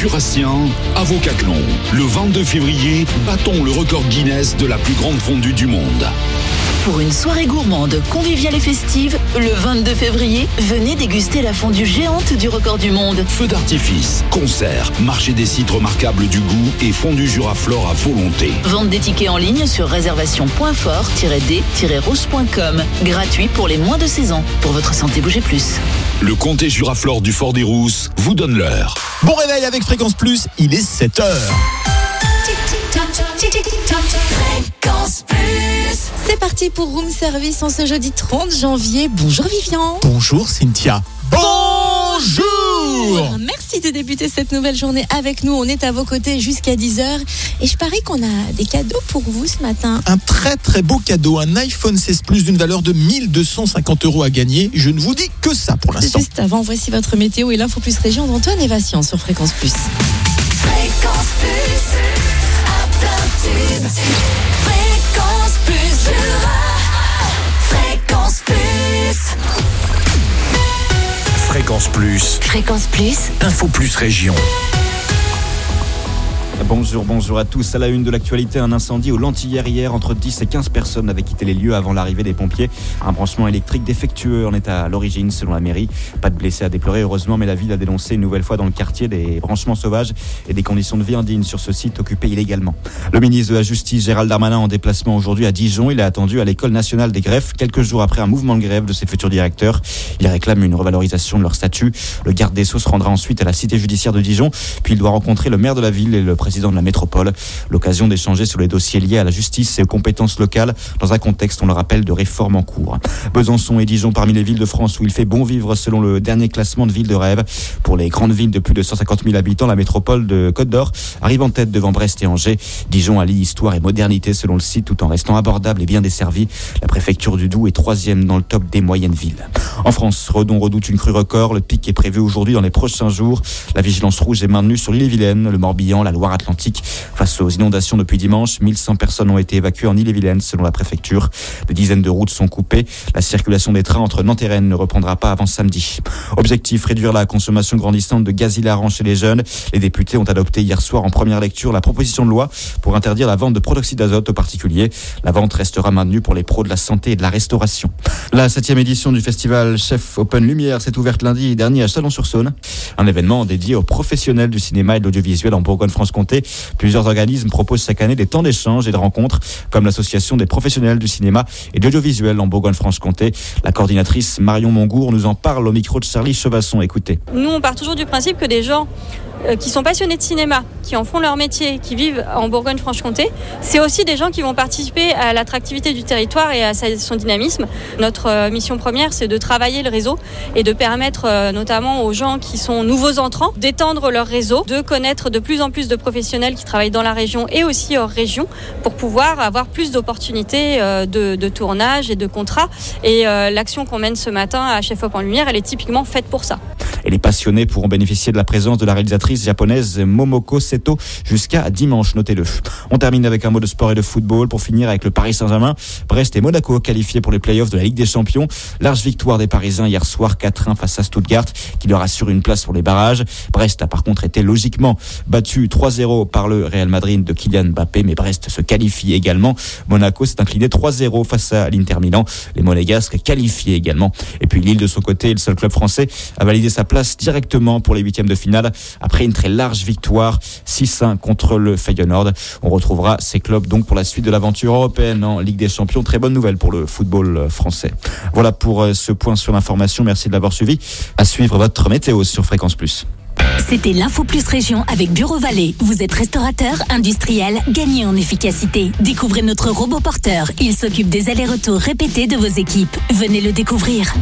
Jurassien à Vaucaclon. Le 22 février, battons le record Guinness de la plus grande fondue du monde. Pour une soirée gourmande, conviviale et festive, le 22 février, venez déguster la fondue géante du record du monde. Feux d'artifice, concerts, marché des sites remarquables du goût et fondue Juraflore à volonté. Vente des tickets en ligne sur réservation.fort-d-rousse.com. Gratuit pour les moins de 16 ans. Pour votre santé, bougez plus. Le comté Juraflore du Fort des Rousses vous donne l'heure. Bon réveil avec Fréquence Plus, il est 7h. Fréquence Plus. C'est parti pour Room Service en ce jeudi 30 janvier. Bonjour Vivian. Bonjour Cynthia. Bonjour. Merci de débuter cette nouvelle journée avec nous. On est à vos côtés jusqu'à 10h. Et je parie qu'on a des cadeaux pour vous ce matin. Un très très beau cadeau, un iPhone 16 Plus d'une valeur de 1250 € à gagner. Je ne vous dis que ça pour l'instant. Juste avant, voici votre météo et l'info plus région d'Antoine et Vincent sur Fréquence Plus. Fréquence Plus, à plein tube. Fréquence Plus, Fréquence Plus. Fréquence Plus. Fréquence Plus. Info Plus Région. Bonjour à tous. À la une de l'actualité, un incendie au Lentillère hier. Entre 10 et 15 personnes avaient quitté les lieux avant l'arrivée des pompiers. Un branchement électrique défectueux en est à l'origine selon la mairie. Pas de blessés à déplorer heureusement, mais la ville a dénoncé une nouvelle fois dans le quartier des branchements sauvages et des conditions de vie indignes sur ce site occupé illégalement. Le ministre de la Justice, Gérald Darmanin, en déplacement aujourd'hui à Dijon. Il est attendu à l'école nationale des greffes quelques jours après un mouvement de grève de ses futurs directeurs. Il réclame une revalorisation de leur statut. Le garde des Sceaux se rendra ensuite à la cité judiciaire de Dijon. Puis il doit rencontrer le maire de la ville et le président de la métropole. L'occasion d'échanger sur les dossiers liés à la justice et aux compétences locales dans un contexte, on le rappelle, de réforme en cours. Besançon et Dijon parmi les villes de France où il fait bon vivre selon le dernier classement de villes de rêve. Pour les grandes villes de plus de 150 000 habitants, la métropole de Côte d'Or arrive en tête devant Brest et Angers. Dijon allie histoire et modernité selon le site tout en restant abordable et bien desservi. La préfecture du Doubs est 3e dans le top des moyennes villes. En France, Redon redoute une crue record. Le pic est prévu aujourd'hui dans les prochains jours. La vigilance rouge est maintenue sur l'Ille-et-Vilaine, le Morbihan, la Loire-Atlantique. Face aux inondations depuis dimanche, 1100 personnes ont été évacuées en Ille-et-Vilaine selon la préfecture. Des dizaines de routes sont coupées. La circulation des trains entre Nantes et Rennes ne reprendra pas avant samedi. Objectif, réduire la consommation grandissante de gaz hilarant chez les jeunes. Les députés ont adopté hier soir en première lecture la proposition de loi pour interdire la vente de protoxyde d'azote aux particuliers. La vente restera maintenue pour les pros de la santé et de la restauration. La 7e édition du festival Chef Open Lumière s'est ouverte lundi dernier à Chalon-sur-Saône. Un événement dédié aux professionnels du cinéma et de l'audiovisuel en Bourgogne-Franche-Comté. Plusieurs organismes proposent chaque année des temps d'échange et de rencontres, comme l'association des professionnels du cinéma et de l'audiovisuel en Bourgogne-Franche-Comté. La coordinatrice Marion Mongour nous en parle au micro de Charlie Chevasson. Écoutez. Nous, on part toujours du principe que des gens qui sont passionnés de cinéma, qui en font leur métier, qui vivent en Bourgogne-Franche-Comté, c'est aussi des gens qui vont participer à l'attractivité du territoire et à son dynamisme. Notre mission première, c'est de travailler le réseau et de permettre notamment aux gens qui sont nouveaux entrants d'étendre leur réseau, de connaître de plus en plus de professionnels qui travaillent dans la région et aussi hors région pour pouvoir avoir plus d'opportunités de tournage et de contrats. Et l'action qu'on mène ce matin à Chef Op en Lumière, elle est typiquement faite pour ça. Et les passionnés pourront bénéficier de la présence de la réalisatrice japonaise Momoko Seto jusqu'à dimanche, notez-le. On termine avec un mot de sport et de football pour finir avec le Paris Saint-Germain. Brest et Monaco qualifiés pour les playoffs de la Ligue des Champions. Large victoire des Parisiens hier soir 4-1 face à Stuttgart qui leur assure une place pour les barrages. Brest a par contre été logiquement battu 3-0 par le Real Madrid de Kylian Mbappé, mais Brest se qualifie également. Monaco s'est incliné 3-0 face à l'Inter Milan. Les Monégasques qualifiés également. Et puis Lille de son côté, le seul club français a validé sa place directement pour les huitièmes de finale après une très large victoire 6-1 contre le Feyenoord. On retrouvera ces clubs donc pour la suite de l'aventure européenne en Ligue des Champions. Très bonne nouvelle pour le football français. Voilà pour ce point sur l'information. Merci de l'avoir suivi. À suivre votre météo sur Fréquence Plus. C'était l'Info Plus Région avec Bureau Vallée. Vous êtes restaurateur, industriel, gagnez en efficacité. Découvrez notre robot porteur. Il s'occupe des allers-retours répétés de vos équipes. Venez le découvrir.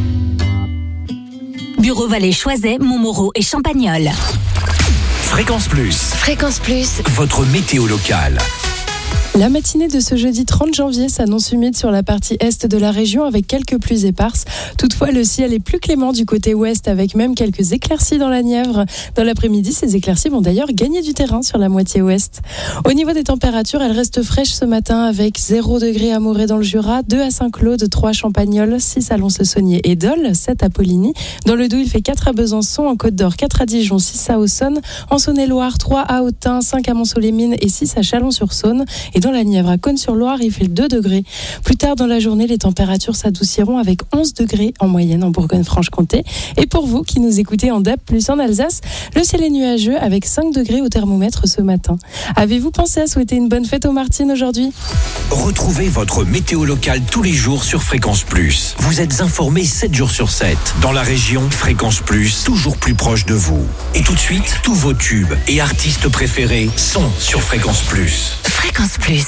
Bureau Vallée, Choiset, Montmoreau et Champagnole. Fréquence Plus. Fréquence Plus. Votre météo locale. La matinée de ce jeudi 30 janvier s'annonce humide sur la partie est de la région avec quelques pluies éparses. Toutefois, le ciel est plus clément du côté ouest avec même quelques éclaircies dans la Nièvre. Dans l'après-midi, ces éclaircies vont d'ailleurs gagner du terrain sur la moitié ouest. Au niveau des températures, elles restent fraîches ce matin avec 0 degré à Moret dans le Jura, 2 à Saint-Claude, 3 à Champagnole, 6 à Lons-le-Saunier et Dole, 7 à Poligny. Dans le Doubs, il fait 4 à Besançon, en Côte d'Or, 4 à Dijon, 6 à Auxonne. En Saône-et-Loire, 3 à Autun, 5 à Mont-Soleil-Mines et 6 à Chalon-sur-Saône. Et dans la Nièvre, à Cosne-sur-Loire, il fait 2 degrés. Plus tard dans la journée, les températures s'adouciront avec 11 degrés en moyenne en Bourgogne-Franche-Comté. Et pour vous qui nous écoutez en DAB+, en Alsace, le ciel est nuageux avec 5 degrés au thermomètre ce matin. Avez-vous pensé à souhaiter une bonne fête aux Martines aujourd'hui ? Retrouvez votre météo locale tous les jours sur Fréquence Plus. Vous êtes informés 7 jours sur 7. Dans la région, Fréquence Plus, toujours plus proche de vous. Et tout de suite, tous vos tubes et artistes préférés sont sur Fréquence Plus. Fréquence Plus.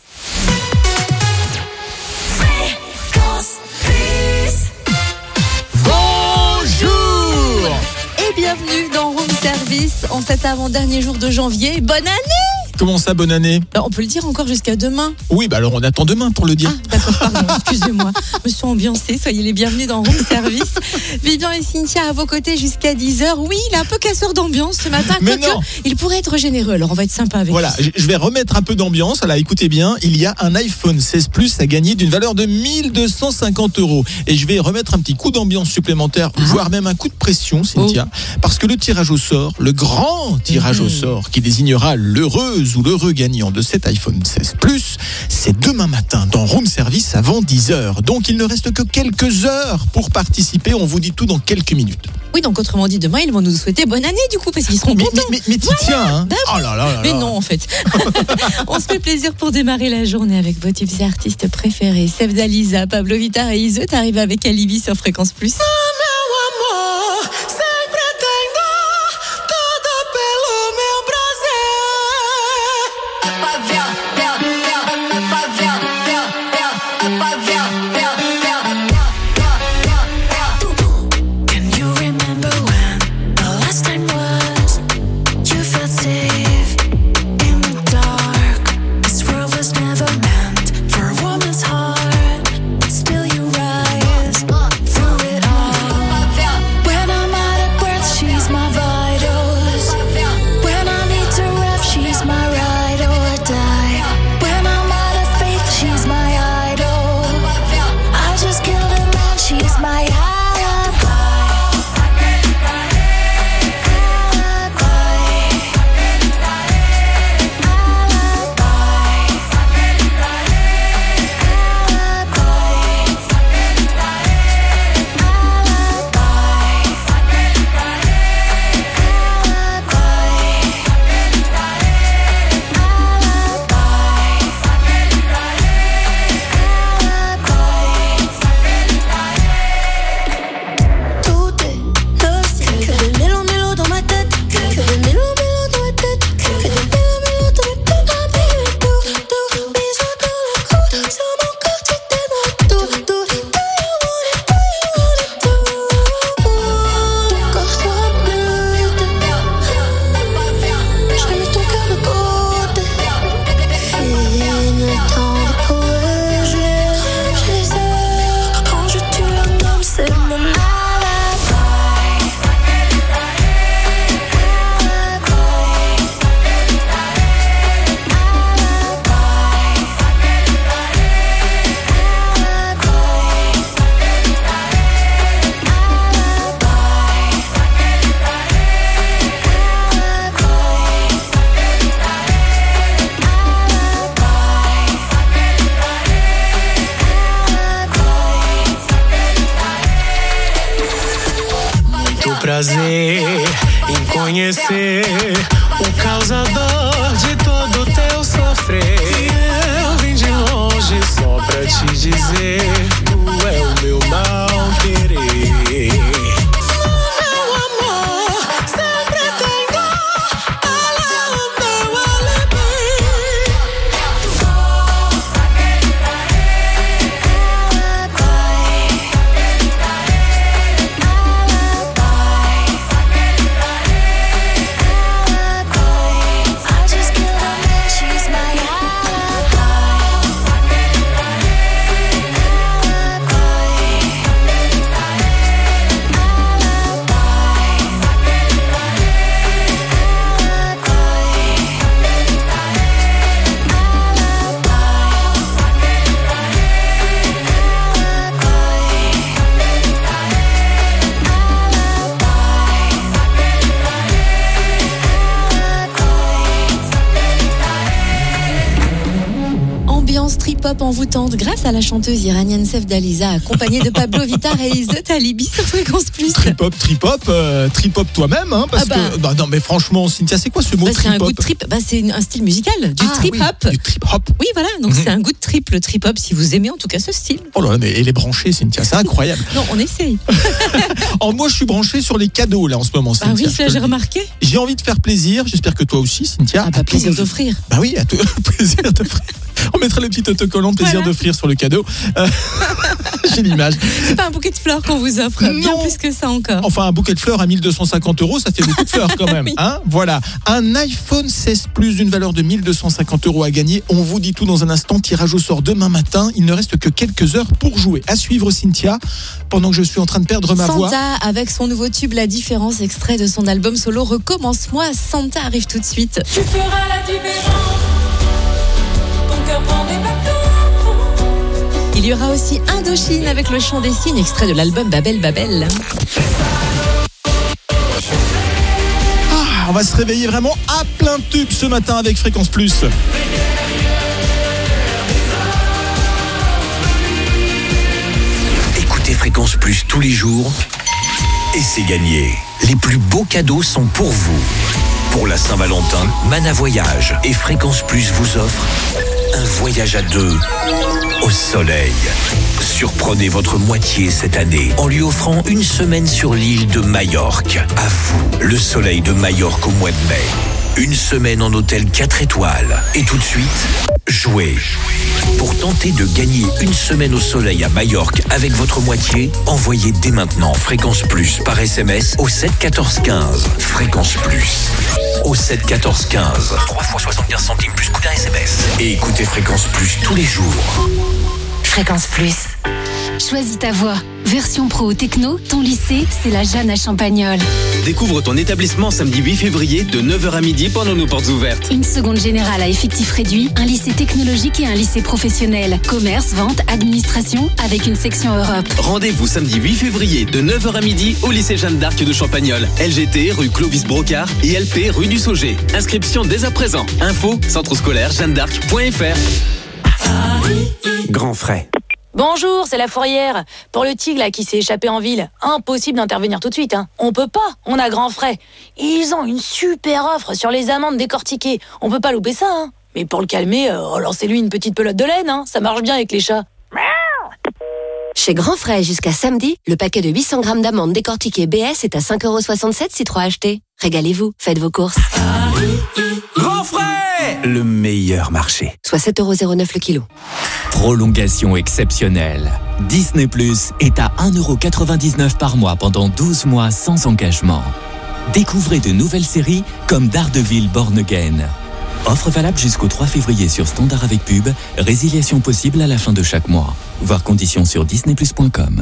Bonjour Et bienvenue dans Room Service en cet avant-dernier jour de janvier. Bonne année! Comment ça, bonne année ? On peut le dire encore jusqu'à demain. Oui, alors on attend demain pour le dire. Ah, d'accord, pardon, excusez-moi. Je me suis ambiancée, soyez les bienvenus dans Room Service. Vivian et Cynthia à vos côtés jusqu'à 10h. Oui, il est un peu casseur d'ambiance ce matin. Mais non. Il pourrait être généreux, alors on va être sympa avec lui. Voilà, je vais remettre un peu d'ambiance. Alors écoutez bien, il y a un iPhone 16 Plus à gagner d'une valeur de 1250 €. Et je vais remettre un petit coup d'ambiance supplémentaire, voire même un coup de pression, Cynthia. Parce que le tirage au sort, le grand tirage au sort qui désignera l'heureuse ou l'heureux gagnant de cet iPhone 16 Plus, c'est demain matin dans Room Service avant 10h. Donc il ne reste que quelques heures pour participer. On vous dit tout dans quelques minutes. Oui, donc autrement dit, demain, ils vont nous souhaiter bonne année du coup, parce qu'ils seront contents. Mais tu tiens, hein. Oh là là là Mais là. non, en fait. On se fait plaisir pour démarrer la journée avec vos tubes et artistes préférés. Sevda Lisa, Pablo Vittar et Iseut arrivent avec Alibi sur Fréquence Plus. Prazer em conhecer o causador de todo teu sofrer. Eu vim de longe só pra te dizer, tu é o meu mal querer. She's my alibi. trip-hop envoûtante grâce à la chanteuse iranienne Sefdaliza, accompagnée de Pablo Vittar et The Talibi sur Fréquence Plus. Trip-hop toi-même, hein, parce que... Bah, non, mais franchement, Cynthia, c'est quoi ce mot C'est trip-hop? un goût de trip, c'est un style musical, du trip-hop. Oui, du trip-hop. Oui, voilà, donc c'est un goût de trip, le trip-hop, si vous aimez en tout cas ce style. Oh là là, mais elle est branchée, Cynthia, c'est incroyable. Non, on essaye. Alors moi, je suis branché sur les cadeaux, là, en ce moment, Cynthia. Ah oui, ça j'ai remarqué. J'ai envie de faire plaisir, j'espère que toi aussi, Cynthia. Ah bah, plaisir d'offrir. Bah oui, à toi, plaisir d'offrir. On mettra le petit autocollant plaisir d'offrir sur le cadeau. J'ai l'image. C'est pas un bouquet de fleurs qu'on vous offre, bien plus que ça encore. Enfin, un bouquet de fleurs à 1250 €, ça fait beaucoup de fleurs quand même. Oui. Hein, voilà. Un iPhone 16 Plus d'une valeur de 1250 € à gagner. On vous dit tout dans un instant. Tirage au sort demain matin. Il ne reste que quelques heures pour jouer. À suivre, Cynthia, pendant que je suis en train de perdre ma voix. Santa, avec son nouveau tube La Différence, extrait de son album solo Recommence-moi. Santa arrive tout de suite. Tu feras la différence. Il y aura aussi Indochine avec le chant des signes, extrait de l'album Babel Babel. On va se réveiller vraiment à plein tube ce matin avec Fréquence Plus. Écoutez Fréquence Plus tous les jours et c'est gagné. Les plus beaux cadeaux sont pour vous. Pour la Saint-Valentin, Mana Voyage et Fréquence Plus vous offrent un voyage à deux au soleil. Surprenez votre moitié cette année en lui offrant une semaine sur l'île de Majorque. À vous, le soleil de Majorque au mois de mai. Une semaine en hôtel 4 étoiles. Et tout de suite, jouez. Pour tenter de gagner une semaine au soleil à Majorque avec votre moitié, envoyez dès maintenant Fréquence Plus par SMS au 7 14 15. Fréquence Plus au 7 14 15. 3 fois 75 centimes plus coût d'un SMS. Et écoutez Fréquence Plus tous les jours. Fréquence Plus. Choisis ta voie. Version pro techno, ton lycée, c'est la Jeanne à Champagnole. Découvre ton établissement samedi 8 février de 9h à midi pendant nos portes ouvertes. Une seconde générale à effectif réduit, un lycée technologique et un lycée professionnel. Commerce, vente, administration, avec une section Europe. Rendez-vous samedi 8 février de 9h à midi au lycée Jeanne d'Arc de Champagnole. LGT rue Clovis Brocard et LP rue du Sauget. Inscription dès à présent. Info centre scolaire jeannedarc.fr. Grand frais. Bonjour, c'est la fourrière. Pour le tigre là qui s'est échappé en ville, impossible d'intervenir tout de suite. Hein. On peut pas, on a grand frais. Ils ont une super offre sur les amandes décortiquées. On peut pas louper ça. Hein. Mais pour le calmer, lancez-lui une petite pelote de laine. Hein. Ça marche bien avec les chats. Chez Grand Frais, jusqu'à samedi, le paquet de 800 grammes d'amandes décortiquées BS est à 5,67 € si 3 achetés. Régalez-vous, faites vos courses. Grand frais, le meilleur marché. Soit 7,09 € le kilo. Prolongation exceptionnelle. Disney Plus est à 1,99 € par mois pendant 12 mois sans engagement. Découvrez de nouvelles séries comme Daredevil Born Again. Offre valable jusqu'au 3 février sur Standard avec pub. Résiliation possible à la fin de chaque mois. Voir conditions sur disneyplus.com.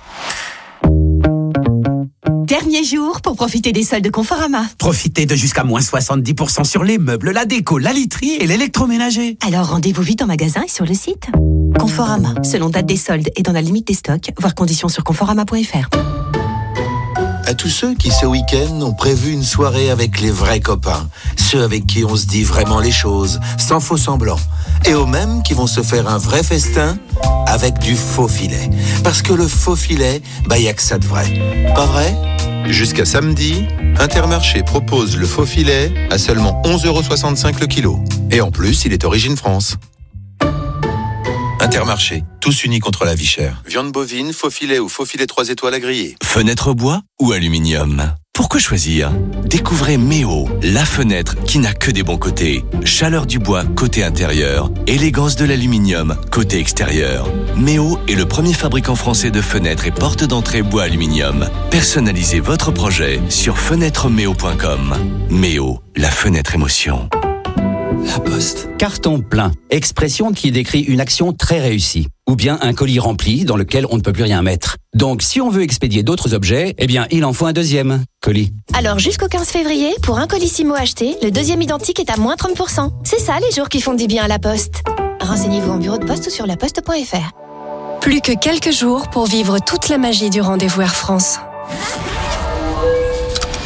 Dernier jour pour profiter des soldes Conforama. Profitez de jusqu'à moins 70% sur les meubles, la déco, la literie et l'électroménager. Alors rendez-vous vite en magasin et sur le site. Conforama, selon date des soldes et dans la limite des stocks. Voir conditions sur conforama.fr. À tous ceux qui, ce week-end, ont prévu une soirée avec les vrais copains, ceux avec qui on se dit vraiment les choses, sans faux semblant, et aux mêmes qui vont se faire un vrai festin avec du faux filet. Parce que le faux filet, y a que ça de vrai. Pas vrai ? Jusqu'à samedi, Intermarché propose le faux filet à seulement 11,65 € le kilo. Et en plus, il est origine France. Intermarché, tous unis contre la vie chère. Viande bovine, faux filet ou faux filet 3 étoiles à griller. Fenêtre bois ou aluminium ? Pourquoi choisir ? Découvrez Méo, la fenêtre qui n'a que des bons côtés. Chaleur du bois côté intérieur, élégance de l'aluminium côté extérieur. Méo est le premier fabricant français de fenêtres et portes d'entrée bois aluminium. Personnalisez votre projet sur fenêtremeo.com. Méo, la fenêtre émotion. La Poste. Carton plein. Expression qui décrit une action très réussie. Ou bien un colis rempli dans lequel on ne peut plus rien mettre. Donc si on veut expédier d'autres objets, il en faut un deuxième colis. Alors jusqu'au 15 février, pour un colissimo acheté, le deuxième identique est à moins 30%. C'est ça les jours qui font du bien à la Poste. Renseignez-vous en bureau de poste ou sur laposte.fr. Plus que quelques jours pour vivre toute la magie du rendez-vous Air France.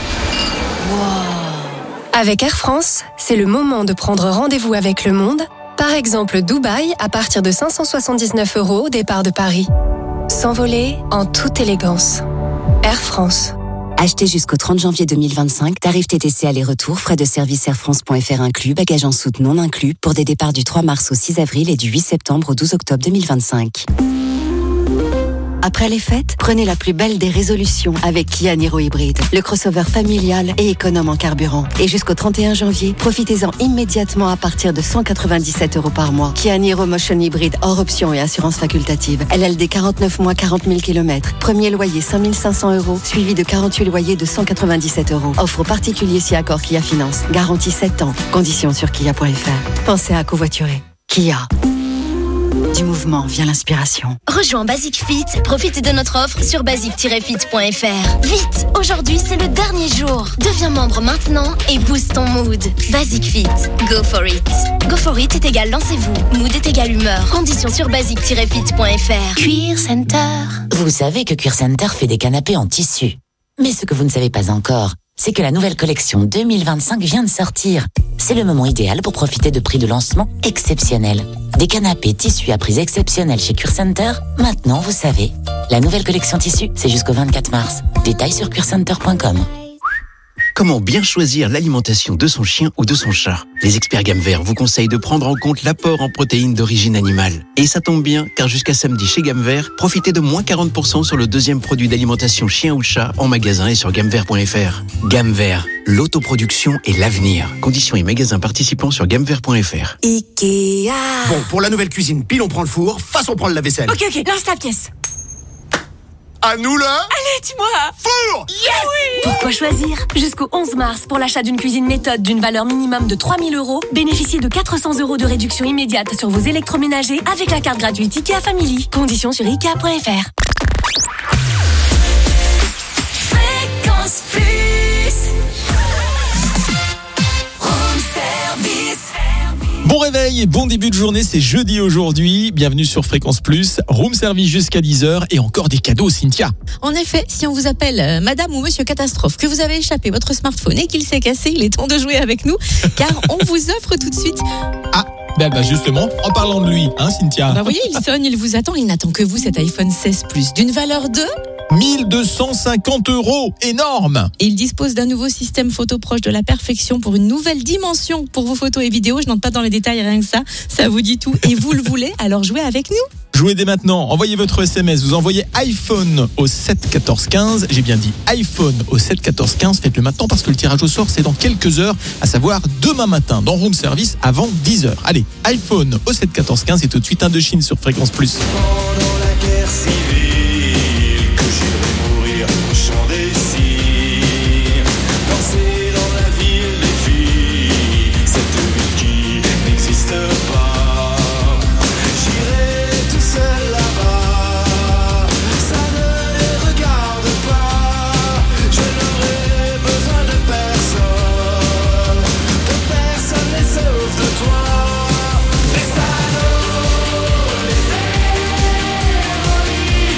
Avec Air France, c'est le moment de prendre rendez-vous avec le monde Par exemple, Dubaï à partir de 579 € au départ de Paris. S'envoler en toute élégance. Air France. Achetez jusqu'au 30 janvier 2025, tarif TTC aller-retour, frais de service airfrance.fr inclus, bagages en soute non inclus, pour des départs du 3 mars au 6 avril et du 8 septembre au 12 octobre 2025. Après les fêtes, prenez la plus belle des résolutions avec Kia Niro Hybride, le crossover familial et économe en carburant. Et jusqu'au 31 janvier, profitez-en immédiatement à partir de 197 € par mois. Kia Niro Motion Hybride hors option et assurance facultative. LLD 49 mois, 40 000 km. Premier loyer 5 500 €, suivi de 48 loyers de 197 €. Offre particulier si accord Kia Finance. Garantie 7 ans. Conditions sur kia.fr. Pensez à covoiturer. Kia. Du mouvement vient l'inspiration. Rejoins Basic Fit, profite de notre offre sur basic-fit.fr. Vite, aujourd'hui c'est le dernier jour. Deviens membre maintenant et booste ton mood. Basic Fit, go for it. Go for it est égal lancez-vous, mood est égal humeur. Conditions sur basic-fit.fr. Cuir Center. Vous savez que Cuir Center fait des canapés en tissu. Mais ce que vous ne savez pas encore, c'est que la nouvelle collection 2025 vient de sortir. C'est le moment idéal pour profiter de prix de lancement exceptionnels. Des canapés tissus à prix exceptionnels chez Cuir Center, maintenant vous savez. La nouvelle collection tissu, c'est jusqu'au 24 mars. Détails sur cuircenter.com. Comment bien choisir l'alimentation de son chien ou de son chat? Les experts Gamme Vert vous conseillent de prendre en compte l'apport en protéines d'origine animale. Et ça tombe bien, car jusqu'à samedi chez Gamme Vert, profitez de moins 40% sur le deuxième produit d'alimentation chien ou chat en magasin et sur gammevert.fr. Gamme Vert, l'autoproduction et l'avenir. Conditions et magasins participants sur gammevert.fr. Ikea. Bon, pour la nouvelle cuisine, pile on prend le four, face on prend le lave-vaisselle. Ok, lance la pièce. À nous là. Allez, dis-moi. Four. Yes. Oui. Pourquoi choisir? Jusqu'au 11 mars, pour l'achat d'une cuisine méthode d'une valeur minimum de 3 000 €, bénéficiez de 400 € de réduction immédiate sur vos électroménagers avec la carte gratuite IKEA Family. Conditions sur ikea.fr. Fréquence Plus. Home Service. Bon réveil et bon début de journée, c'est jeudi aujourd'hui. Bienvenue sur Fréquence Plus, room service jusqu'à 10h et encore des cadeaux, Cynthia. En effet, si on vous appelle Madame ou Monsieur Catastrophe, que vous avez échappé votre smartphone et qu'il s'est cassé, il est temps de jouer avec nous, car on vous offre tout de suite... Ah, ben justement, en parlant de lui, hein Cynthia. Vous voyez, il sonne, il vous attend, il n'attend que vous, cet iPhone 16 Plus, d'une valeur de... 1 250 €, énorme. Et il dispose d'un nouveau système photo proche de la perfection pour une nouvelle dimension pour vos photos et vidéos. Je n'entre pas dans les détails, rien que ça vous dit tout. Et vous le voulez, alors jouez avec nous. Jouez dès maintenant, envoyez votre SMS, vous envoyez iPhone au 7 14 15. J'ai bien dit iPhone au 7 14 15. Faites-le maintenant parce que le tirage au sort c'est dans quelques heures, à savoir demain matin dans Room Service avant 10h. Allez, iPhone au 7 14 15 et tout de suite Indochine sur Fréquence Plus. Pendant la guerre civile, que j'irai mourir au champ des cires, danser dans la ville des filles, cette ville qui n'existe pas. J'irai tout seul là-bas, ça ne les regarde pas. Je n'aurai besoin de personne n'est sauf de toi. Les salauds, les héroïnes.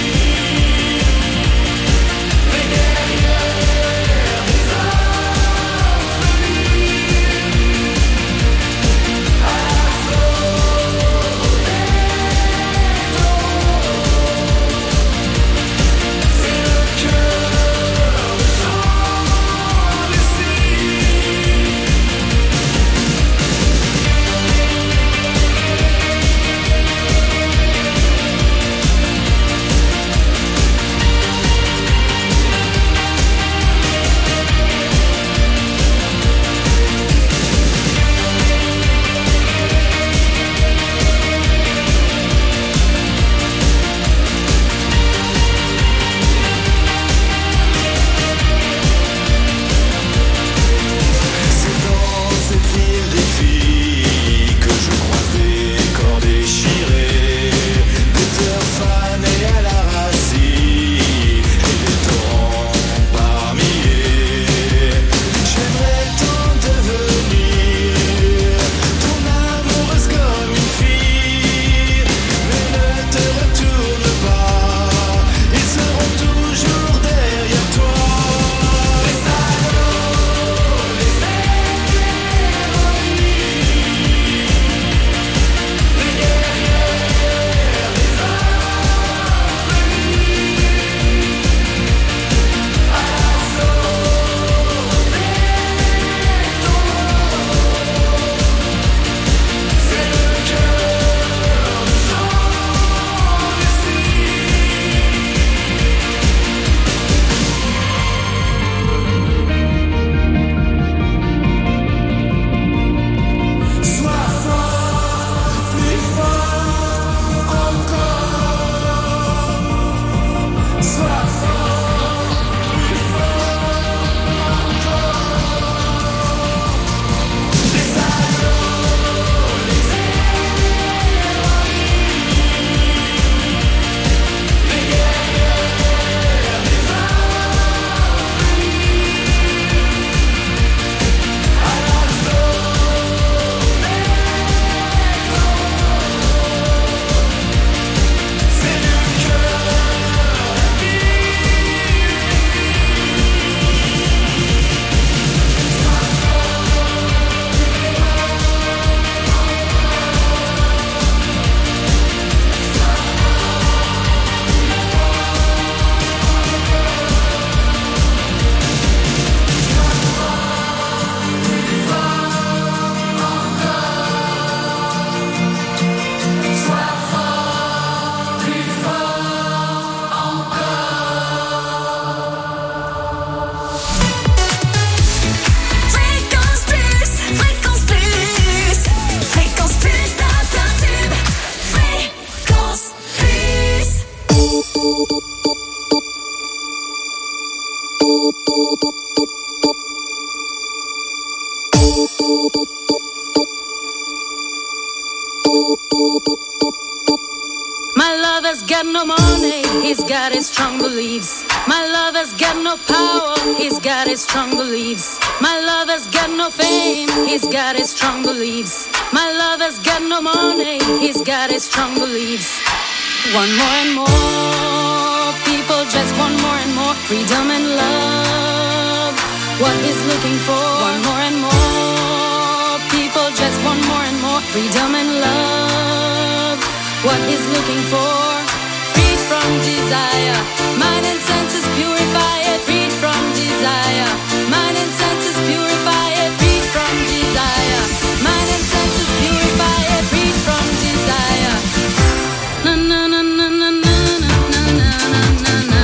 My lover's got no money, he's got his strong beliefs. My lover's got no power, he's got his strong beliefs. My lover's got no fame, he's got his strong beliefs. My lover's got no money, he's got his strong beliefs. One more and more, people just want more and more freedom and love. What he's looking for, one more and more, people just want more and more freedom and love. What he's looking for, freed from desire, mind and senses purify it, freed from desire, mind and senses purify it, freed from desire, mind and senses purify it, freed from desire. Na na na na na na na na na na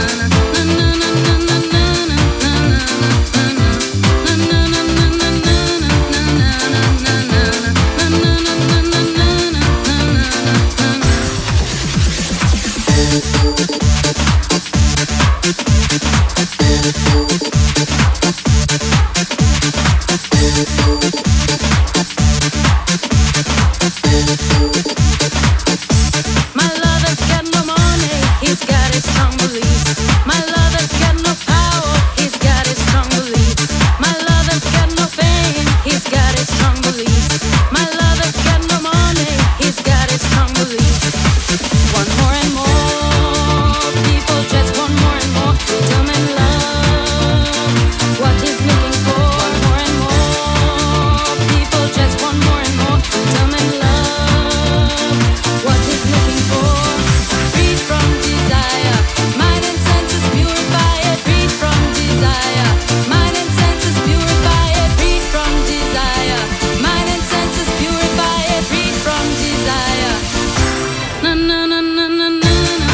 My lover's got no money, he's got his strong beliefs. My lover's got no power, he's got his strong beliefs. My lover's got no fame, he's got his strong beliefs. My lover's got no money, he's got his strong beliefs. One more and more, people just want more and more freedom and love. What he's looking for, one more and more, people just want more and more freedom and love. What he's looking for, freed from desire, mind and senses purify it, freed from desire, mind and senses purify it, freed from desire, mind and senses purify it, freed from desire. Na na na na na na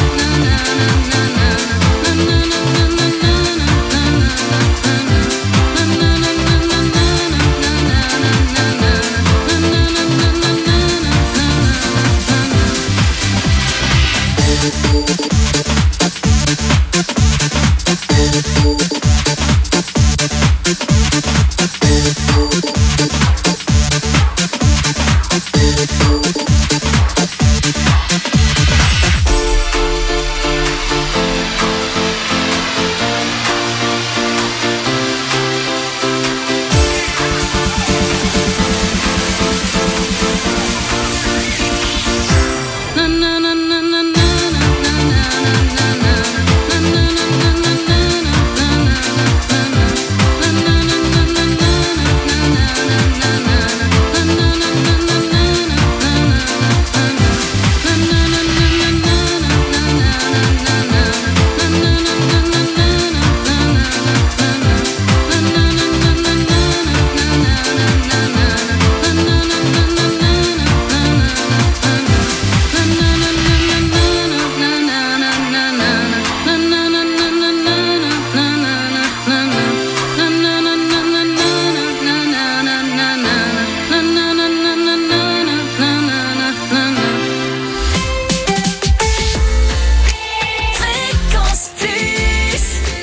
Fréquence Plus.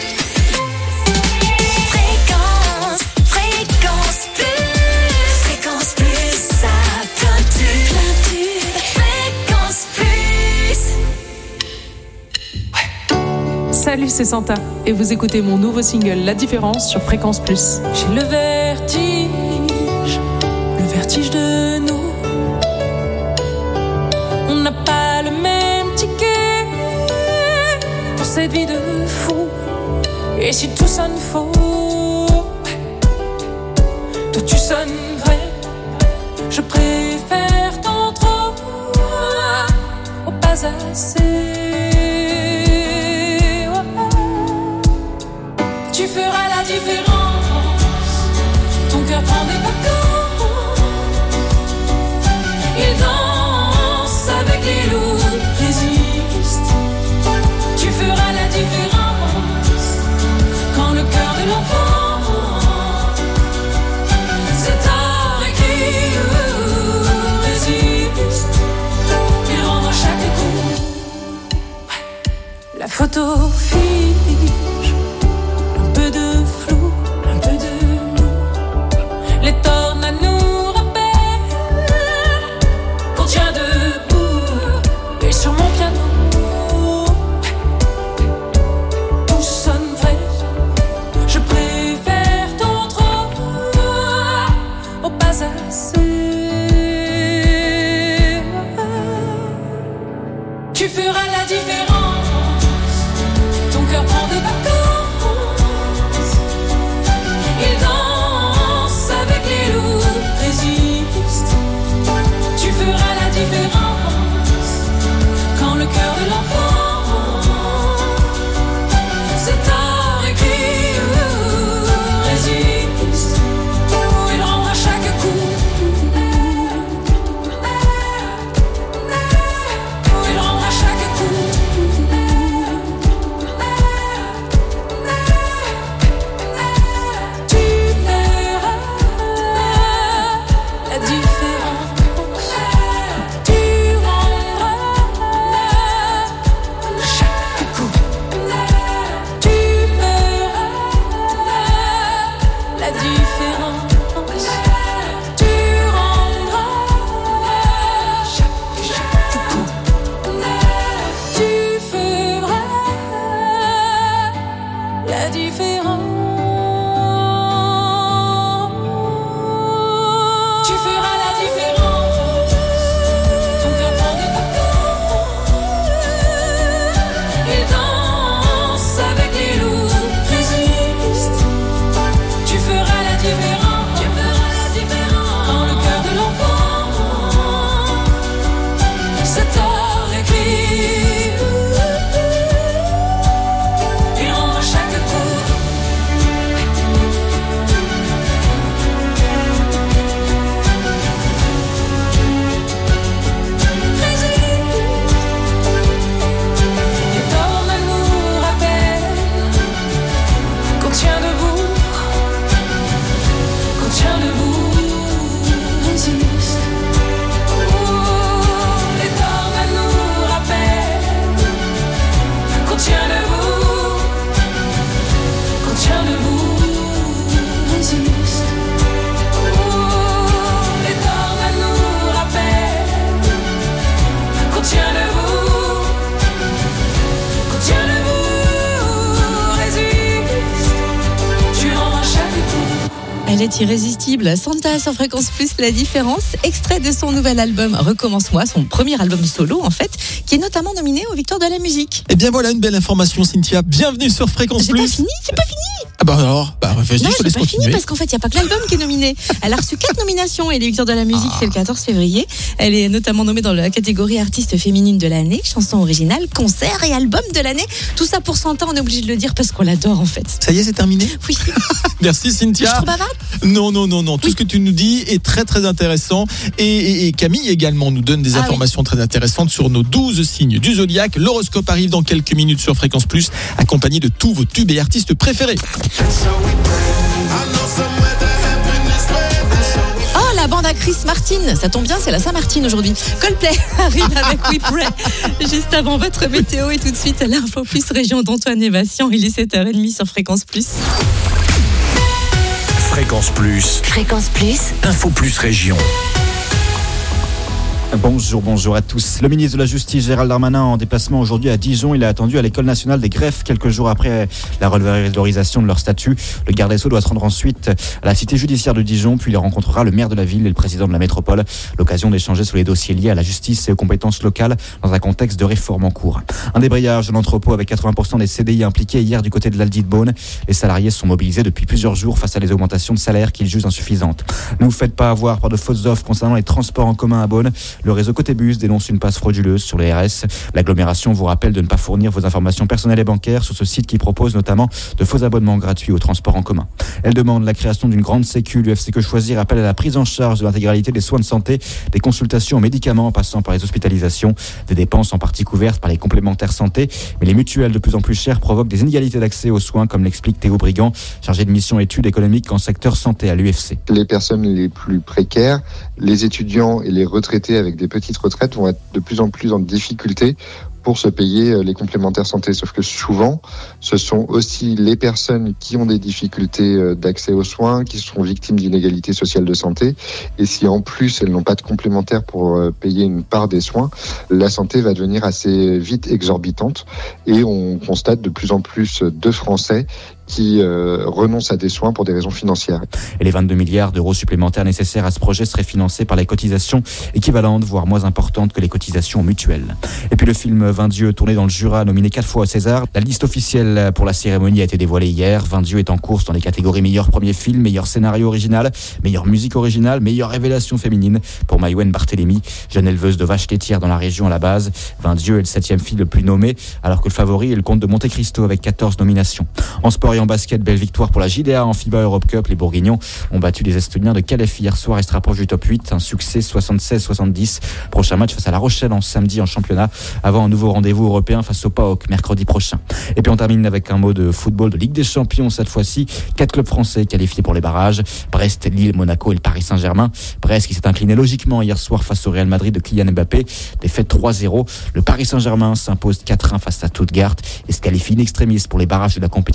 Fréquence Plus. Fréquence Plus, ça plein tube. Fréquence Plus. Salut, c'est Santa et vous écoutez mon nouveau single La Différence sur Fréquence Plus. J'ai le vertige de nous. On n'a pas le même ticket pour cette vie de fou. Et si tout sonne faux, toi tu sonnes vrai. Je préfère tant trop au pas assez. Tu feras la différence. Ton cœur prend des vacances. Il danse avec les loups. Résiste. Tu feras la différence. Quand le cœur de l'enfant c'est tard écrit. Résiste. Il rend à chaque coup. La photo fige. Un peu de flou, un peu de nous. Les tornades nous différence. Tu rendras chaque coup. Tu feras la différence. Tu feras la différence. Ton cœur prend des vacances. Il danse avec les loups. Résiste. Tu feras la différence. Tu feras la différence. Quand le cœur de l'enfant se tord et crie. Il rend à chaque coup. Et ton amour rappelle qu'on tient debout, qu'on tient debout, résiste. Et ton amour rappelle qu'on tient debout, qu'on tient debout, résiste. Et ton amour rappelle qu'on tient debout, qu'on tient debout, résiste. Tu rends à chaque coup. Elle est irrésistible. Santa sur Fréquence Plus, la différence. Extrait de son nouvel album Recommence-moi, son premier album solo en fait, qui est notamment nominé aux Victoires de la musique. Eh bien voilà une belle information, Cynthia. Bienvenue sur Fréquence C'est Plus. pas fini, c'est pas fini. Ah bah alors, vas-y, Non, je te c'est laisse pas fini continuer. parce qu'en fait, il n'y a pas que l'album qui est nominé. Elle a reçu 4 nominations et les Victoires de la musique, c'est le 14 février. Elle est notamment nommée dans la catégorie artiste féminine de l'année, chanson originale, concert et album de l'année. Tout ça pour Santa, on est obligé de le dire parce qu'on l'adore en fait. Ça y est, c'est terminé. Oui. Merci Cynthia. Je suis trop bavarde ? Non. Tout ce que tu nous dis est très très intéressant. Et Camille également nous donne des informations très intéressantes sur nos 12 signes du zodiaque. L'horoscope arrive dans quelques minutes sur Fréquence Plus, accompagné de tous vos tubes et artistes préférés. Oh, la bande à Chris Martin, ça tombe bien, c'est la Saint-Martin aujourd'hui. Coldplay arrive avec We Pray. Juste avant votre météo et tout de suite l'info plus région d'Antoine Évation. Il est 7h30 sur Fréquence Plus. Fréquence Plus. Fréquence Plus. Info Plus Région. Bonjour à tous. Le ministre de la Justice, Gérald Darmanin, en déplacement aujourd'hui à Dijon. Il est attendu à l'École nationale des greffes quelques jours après la revalorisation de leur statut. Le garde des Sceaux doit se rendre ensuite à la cité judiciaire de Dijon, puis il rencontrera le maire de la ville et le président de la métropole. L'occasion d'échanger sur les dossiers liés à la justice et aux compétences locales dans un contexte de réforme en cours. Un débrayage de l'entrepôt avec 80% des CDI impliqués hier du côté de l'Aldi de Beaune. Les salariés sont mobilisés depuis plusieurs jours face à des augmentations de salaire qu'ils jugent insuffisantes. Ne vous faites pas avoir par de fausses offres concernant les transports en commun à Beaune. Le réseau Côté Bus dénonce une passe frauduleuse sur les RS. L'agglomération vous rappelle de ne pas fournir vos informations personnelles et bancaires sur ce site qui propose notamment de faux abonnements gratuits aux transports en commun. Elle demande la création d'une grande sécu. L'UFC Que Choisir appelle à la prise en charge de l'intégralité des soins de santé, des consultations aux médicaments en passant par les hospitalisations, des dépenses en partie couvertes par les complémentaires santé. Mais les mutuelles de plus en plus chères provoquent des inégalités d'accès aux soins, comme l'explique Théo Brigand, chargé de mission études économiques en secteur santé à l'UFC. Les personnes les plus précaires, les étudiants et les retraités avec des petites retraites vont être de plus en plus en difficulté pour se payer les complémentaires santé. Sauf que souvent, ce sont aussi les personnes qui ont des difficultés d'accès aux soins, qui sont victimes d'inégalités sociales de santé. Et si en plus elles n'ont pas de complémentaires pour payer une part des soins, la santé va devenir assez vite exorbitante. Et on constate de plus en plus de Français qui renoncent à des soins pour des raisons financières. Et les 22 milliards d'euros supplémentaires nécessaires à ce projet seraient financés par les cotisations équivalentes, voire moins importantes que les cotisations mutuelles. Et puis le film 20 dieux, tourné dans le Jura, nominé 4 fois au César. La liste officielle pour la cérémonie a été dévoilée hier. 20 dieux est en course dans les catégories meilleur premier film, meilleur scénario original, meilleure musique originale, meilleure révélation féminine pour Maïwen Barthélémy, jeune éleveuse de vaches laitières dans la région à la base. 20 dieux est le 7e film le plus nommé, alors que le favori est le Comte de Monte Cristo avec 14 nominations. En sport et en basket, belle victoire pour la JDA en FIBA Europe Cup. Les Bourguignons ont battu les Estoniens de Calais hier soir et se rapprochent du top 8. Un succès 76-70. Prochain match face à La Rochelle en samedi en championnat, avant un nouveau rendez-vous européen face au PAOK mercredi prochain. Et puis on termine avec un mot de football de Ligue des Champions cette fois-ci. 4 clubs français qualifiés pour les barrages. Brest, Lille, Monaco et le Paris Saint-Germain. Brest qui s'est incliné logiquement hier soir face au Real Madrid de Kylian Mbappé. Défaite 3-0. Le Paris Saint-Germain s'impose 4-1 face à Stuttgart et se qualifie in extremis pour les barrages de la compétition après une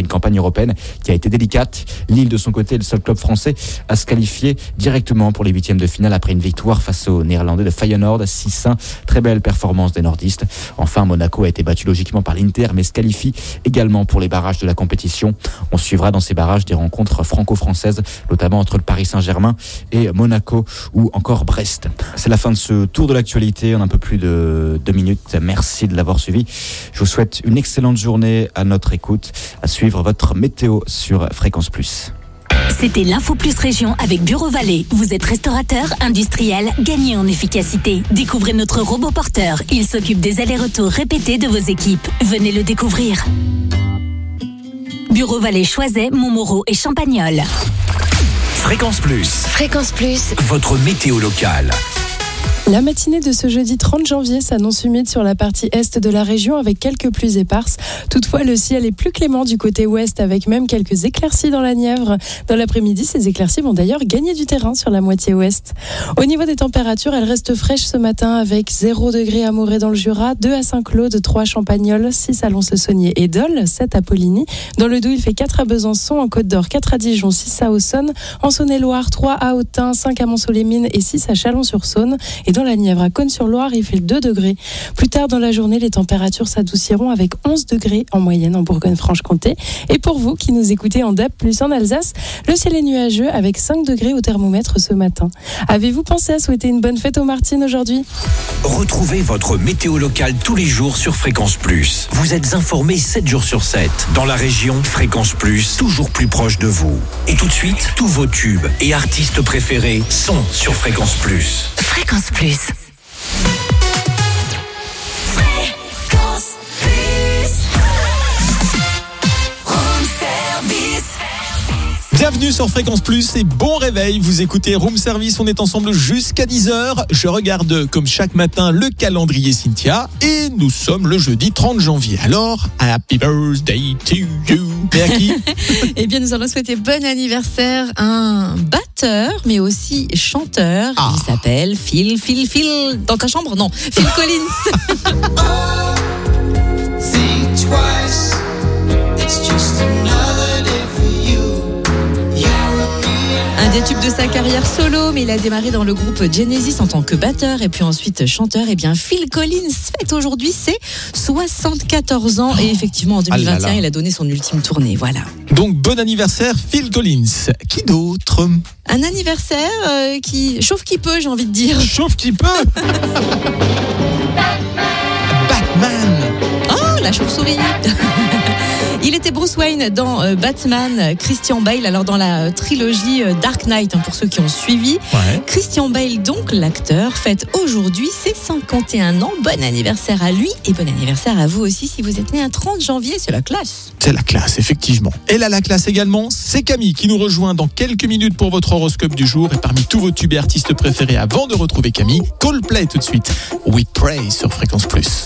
campagne européenne qui a été délicate. Lille, de son côté, est le seul club français à se qualifier directement pour les huitièmes de finale après une victoire face aux Néerlandais de Feyenoord 6-1. Très belle performance des nordistes. Enfin, Monaco a été battu logiquement par l'Inter, mais se qualifie également pour les barrages de la compétition. On suivra dans ces barrages des rencontres franco-françaises, notamment entre le Paris Saint-Germain et Monaco ou encore Brest. C'est la fin de ce tour de l'actualité en un peu plus de 2 minutes. Merci de l'avoir suivi. Je vous souhaite une excellente journée à notre écoute. À suivre votre météo sur Fréquence Plus. C'était l'Info Plus Région avec Bureau Vallée. Vous êtes restaurateur, industriel, gagnez en efficacité. Découvrez notre robot porteur. Il s'occupe des allers-retours répétés de vos équipes. Venez le découvrir. Bureau Vallée, Choiset, Montmoreau et Champagnole. Fréquence Plus. Fréquence Plus. Votre météo locale. La matinée de ce jeudi 30 janvier s'annonce humide sur la partie est de la région avec quelques pluies éparses. Toutefois, le ciel est plus clément du côté ouest avec même quelques éclaircies dans la Nièvre. Dans l'après-midi, ces éclaircies vont d'ailleurs gagner du terrain sur la moitié ouest. Au niveau des températures, elles restent fraîches ce matin avec 0 degré à Morée dans le Jura, 2 à Saint-Claude, 3 à Champagnole, 6 à Lons-le-Saunier et Dole, 7 à Poligny. Dans le Doubs, il fait 4 à Besançon, en Côte d'Or, 4 à Dijon, 6 à Auxonne, en Saône-et-Loire, 3 à Autun, 5 à Mont-Soleil-Mines et 6 à Chalon-sur-Saône. Et dans la Nièvre, à Cosne-sur-Loire, il fait 2 degrés. Plus tard dans la journée, les températures s'adouciront avec 11 degrés en moyenne en Bourgogne-Franche-Comté. Et pour vous qui nous écoutez en DAB+, en Alsace, le ciel est nuageux avec 5 degrés au thermomètre ce matin. Avez-vous pensé à souhaiter une bonne fête aux Martines aujourd'hui ? Retrouvez votre météo locale tous les jours sur Fréquence Plus. Vous êtes informés 7 jours sur 7. Dans la région, Fréquence Plus, toujours plus proche de vous. Et tout de suite, tous vos tubes et artistes préférés sont sur Fréquence Plus. Fréquence Plus. Fréquence Plus. Room service. Bienvenue sur Fréquence Plus et bon réveil. Vous écoutez Room Service, on est ensemble jusqu'à 10h. Je regarde comme chaque matin le calendrier Cynthia et nous sommes le jeudi 30 janvier. Alors, happy birthday to you. Et à qui ? Eh bien, nous allons souhaiter bon anniversaire à un batteur, mais aussi chanteur. Il s'appelle Phil. Dans ta chambre ? Non, Phil Collins. Think twice. It's just another day for you. Un des tubes de sa carrière solo, mais il a démarré dans le groupe Genesis en tant que batteur et puis ensuite chanteur. Et bien, Phil Collins fête aujourd'hui ses 74 ans et effectivement en 2021, il a donné son ultime tournée. Voilà. Donc, bon anniversaire Phil Collins. Qui d'autre ? Un anniversaire qui chauffe qui peut, j'ai envie de dire. Chauffe qui peut. Batman. Oh, la chauve-souris. Il était Bruce Wayne dans Batman, Christian Bale, alors dans la trilogie Dark Knight, pour ceux qui ont suivi. Ouais. Christian Bale, donc l'acteur, fête aujourd'hui ses 51 ans. Bon anniversaire à lui et bon anniversaire à vous aussi si vous êtes né un 30 janvier, c'est la classe. C'est la classe, effectivement. Et là, la classe également, c'est Camille qui nous rejoint dans quelques minutes pour votre horoscope du jour. Et parmi tous vos tubes et artistes préférés, avant de retrouver Camille, Coldplay tout de suite. We Pray sur Fréquence Plus.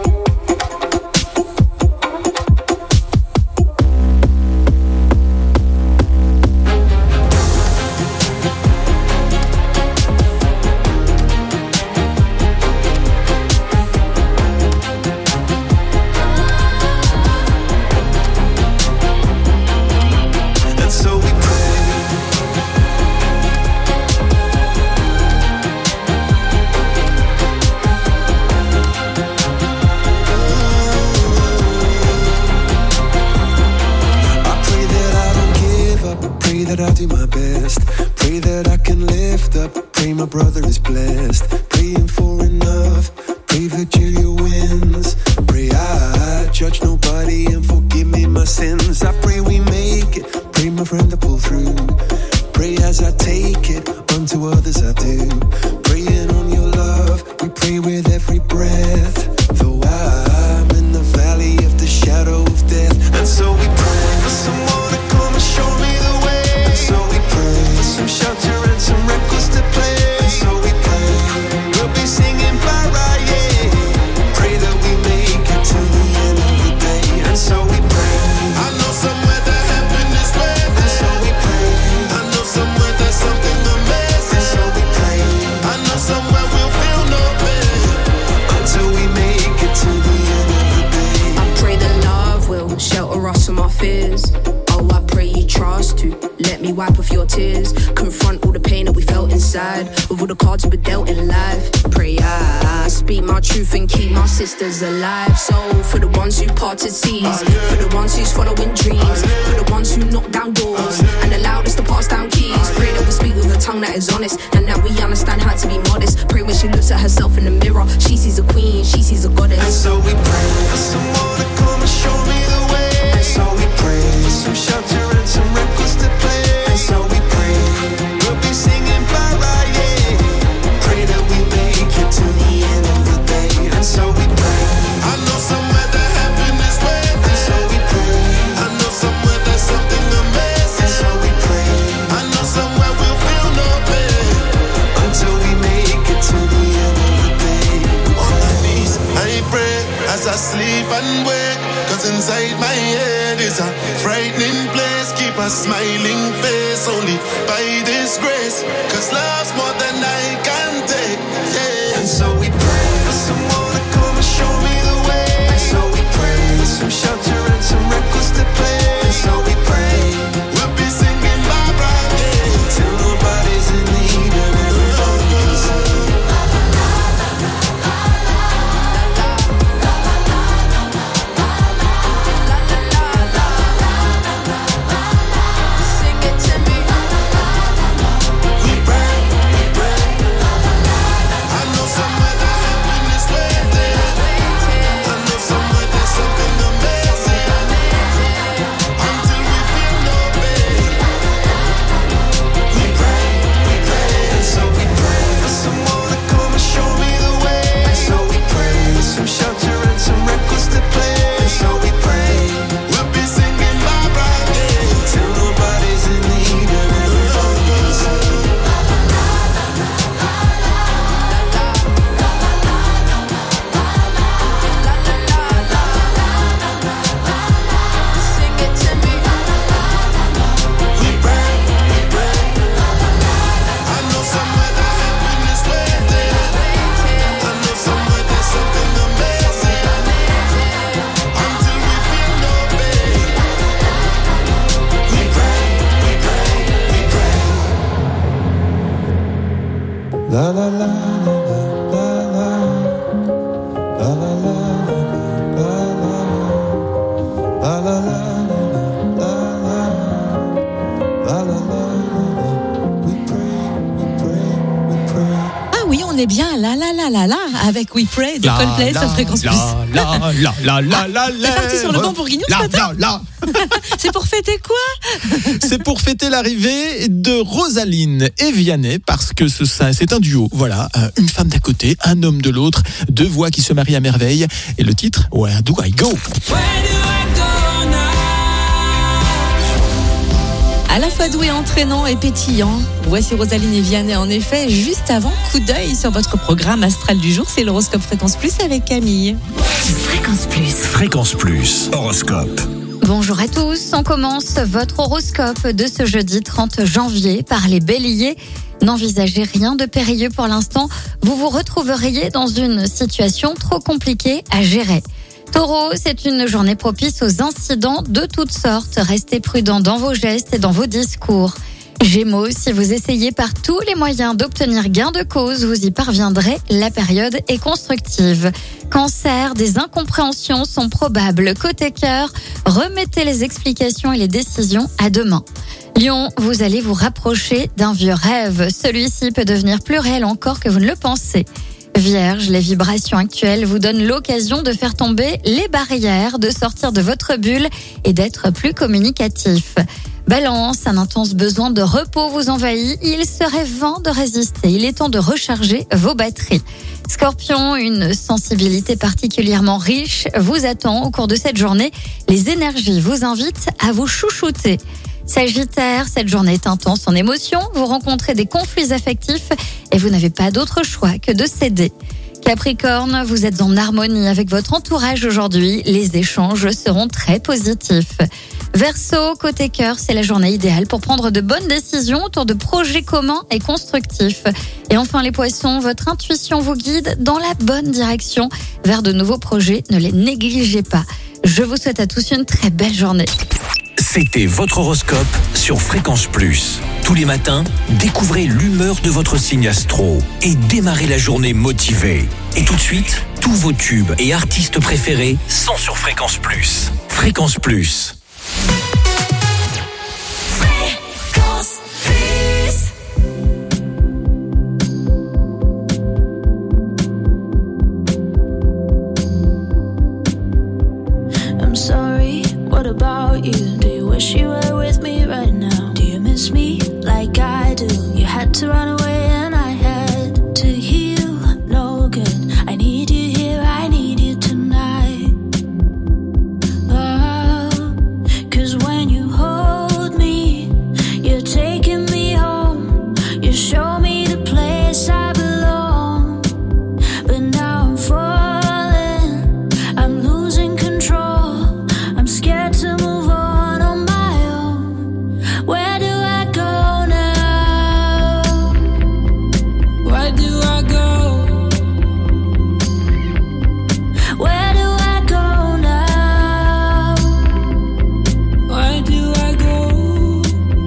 I'll do my best. Pray that I can lift up. Pray my brother is blessed. Praying for enough. Pray Virgilia wins. Pray I judge nobody and forgive me my sins. I pray we make it. Pray my friend to pull through. Pray as I take it. Unto others I do. Praying on your love. We pray with every breath. Though I'm in the valley of the shadow of death. And so we pray for someone to come and show me the way. So we pray for some shelter and some records to play. So we pray we'll be singing para, yeah. Pray that we make it to the end of the day. And so we pray. I know somewhere that heaven is waiting. And so we pray. I know somewhere there's something amazing. And so we pray. I know somewhere we'll feel no pain until we make it to the end of the day. I pray that love will shelter us from our fears. wipe off your tears. Confront all the pain that we felt inside. With all the cards we were dealt in life. Pray I speak my truth and keep my sisters alive. So for the ones who parted seas, for the ones who's following dreams, for the ones who knock down doors and allowed us to pass down keys. Pray that we speak with a tongue that is honest and that we understand how to be modest. Pray when she looks at herself in the mirror, she sees a queen, she sees a goddess. And so we pray for someone to come and show me the way. And so we pray for some shelter and some records to play. And so we pray we'll be singing bye-bye, yeah. Pray that we make it to the end of the day. And so we pray. I know somewhere that heaven is waiting. And so we pray. I know somewhere there's something amazing. And so we pray. I know somewhere we'll feel no pain until we make it to the end of the day. On my knees, I pray as I sleep and wake. Cause inside my head is a frightening place. Keep a smiling face only by this grace. Cause love's more than I can take, yeah. And so we pray for someone to come and show me the way. And so we pray for some shelter and some records to play. And so we pray we'll be singing bye-bye, yeah, till nobody's in need of everybody sing. Sing it to me. We pray, we pray. I know somewhere that heaven is waiting. I know somewhere there's something amazing until we feel no pain. We pray, and so we pray for someone to come and show me the way. And so we pray for some shelter and some records to play. And so we pray we'll be singing bye-bye, yeah, till nobody's in need of everybody sing. Sing it to me. We pray, we pray. I know somewhere that heaven is waiting. I know somewhere there's something amazing until we feel no pain. We pray, we pray, we pray. La la la la la la la la la la la la la la. Ah oui, on est bien là avec We Pray de Coldplay sur Fréquence Plus. C'est parti sur le bon bourguignon ce matin. C'est pour fêter quoi? C'est pour fêter l'arrivée de Rosaline et Vianney parce que c'est un duo. Voilà, une femme d'un côté, un homme de l'autre, deux voix qui se marient à merveille. Et le titre, Where Do I Go? À la fois doux et entraînant et pétillant, voici Rosaline et Vianney en effet. Juste avant, coup d'œil sur votre programme astral du jour, c'est l'horoscope Fréquence Plus avec Camille. Fréquence Plus. Fréquence Plus, horoscope. Bonjour à tous, on commence votre horoscope de ce jeudi 30 janvier par les béliers. N'envisagez rien de périlleux pour l'instant, vous vous retrouveriez dans une situation trop compliquée à gérer. Taureau, c'est une journée propice aux incidents de toutes sortes. Restez prudent dans vos gestes et dans vos discours. Gémeaux, si vous essayez par tous les moyens d'obtenir gain de cause, vous y parviendrez. La période est constructive. Cancer, des incompréhensions sont probables. Côté cœur, remettez les explications et les décisions à demain. Lion, vous allez vous rapprocher d'un vieux rêve. Celui-ci peut devenir plus réel encore que vous ne le pensez. Vierge, les vibrations actuelles vous donnent l'occasion de faire tomber les barrières, de sortir de votre bulle et d'être plus communicatif. Balance, un intense besoin de repos vous envahit. Il serait vain de résister. Il est temps de recharger vos batteries. Scorpion, une sensibilité particulièrement riche vous attend au cours de cette journée. Les énergies vous invitent à vous chouchouter. Sagittaire, cette journée est intense en émotions. Vous rencontrez des conflits affectifs et vous n'avez pas d'autre choix que de céder. Capricorne, vous êtes en harmonie avec votre entourage aujourd'hui. Les échanges seront très positifs. Verseau, côté cœur, c'est la journée idéale pour prendre de bonnes décisions autour de projets communs et constructifs. Et enfin les poissons, votre intuition vous guide dans la bonne direction vers de nouveaux projets. Ne les négligez pas. Je vous souhaite à tous une très belle journée. C'était votre horoscope sur Fréquence Plus. Tous les matins, découvrez l'humeur de votre signe astro et démarrez la journée motivé. Et tout de suite, tous vos tubes et artistes préférés sont sur Fréquence Plus. Fréquence Plus. I'm sorry, what about you? Do you wish you were with me right now? Do you miss me like I do? You had to run away and I had to heal. No good, I need you here, I need you tonight. Oh, 'cause when you hold me, you're taking me home. You show me the place I belong. But now I'm falling, I'm losing control. I'm scared to move on my own. Where do I go now? Where do I go? Where do I go now? Where do I go?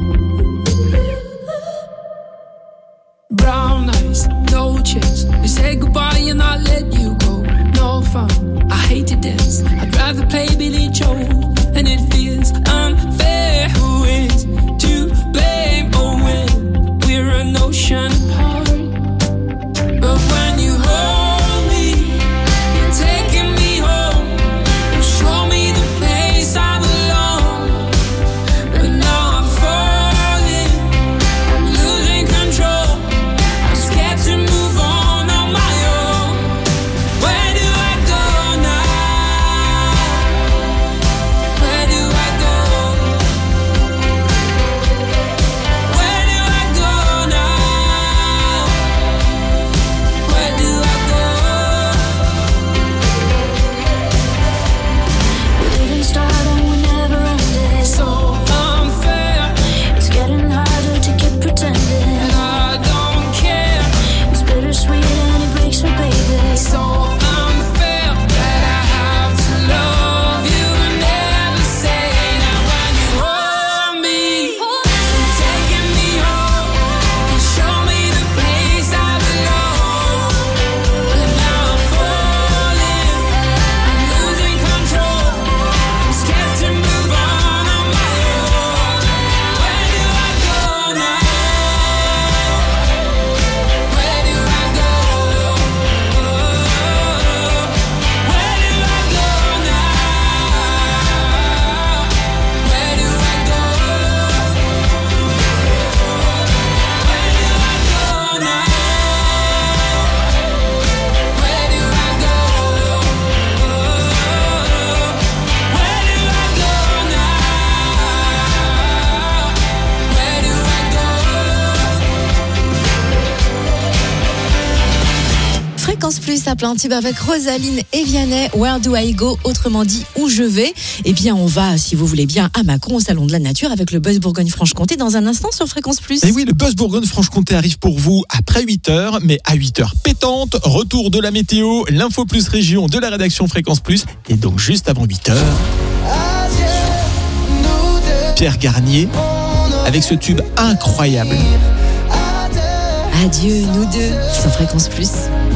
Brown eyes, no chance. We say goodbye and I let you go. No fun, I hate to dance. I'd rather play Billy Joe. And it feels unfair. Who is to blame? Oh, when we're an ocean apart. But when you hold me, you're taking me home. You show me the place I belong. But now I'm falling, I'm losing control. I'm scared to move on my own. Where do I go now? Where do I go? Where do I go now? Where do I go? We didn't start and we never ended. So unfair. It's getting harder to keep pretending. And I don't care. It's bittersweet and it breaks me, baby. So unfair that I have to love you and never say. Now when you hold me, you're taking me home. You show me the place I belong. But now I'm falling, I'm losing control. I'm scared to move on my own. Where do I go now? Where do I go? Where do I go now? Where do I go? Where do I go now? Where do I go? Where do I go now? Where do I go? Fréquence Plus à plein tube avec Rosaline et Vianney. Where do I go? Autrement dit, où je vais? Eh bien, on va, si vous voulez bien, à Mâcon, au Salon de la Nature, avec le Buzz Bourgogne-Franche-Comté dans un instant sur Fréquence Plus. Et oui, le Buzz Bourgogne-Franche-Comté arrive pour vous après 8h, mais à 8h pétante, retour de la météo, l'info plus région de la rédaction Fréquence Plus, et donc juste avant 8h, Pierre Garnier, avec ce tube incroyable. Adieu, nous deux, sur Fréquence Plus.